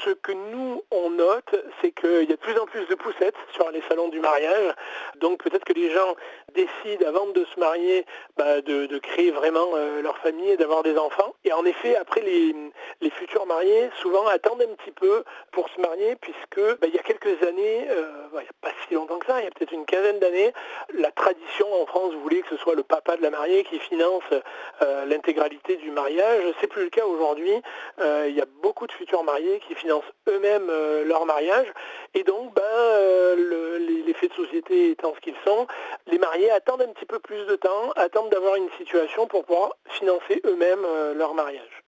ce que nous, on note, c'est qu'il y a de plus en plus de poussettes sur les salons du mariage. Donc peut-être que les gens décident, avant de se marier, de créer vraiment leur famille et d'avoir des enfants. Et en effet, après, les futurs mariés, souvent, attendent un petit peu pour se marier, puisque il y a quelques années, il n'y a pas si longtemps que ça, il y a peut-être une quinzaine d'années, la tradition en France voulait que ce soit le papa de la mariée qui finance l'intégralité du mariage. C'est plus le cas aujourd'hui. Il y a beaucoup de futurs mariés qui financent eux-mêmes leur mariage. Et donc, les faits de société étant ce qu'ils sont, les mariés attendent un petit peu plus de temps, attendent d'avoir une situation pour pouvoir financer eux-mêmes leur mariage.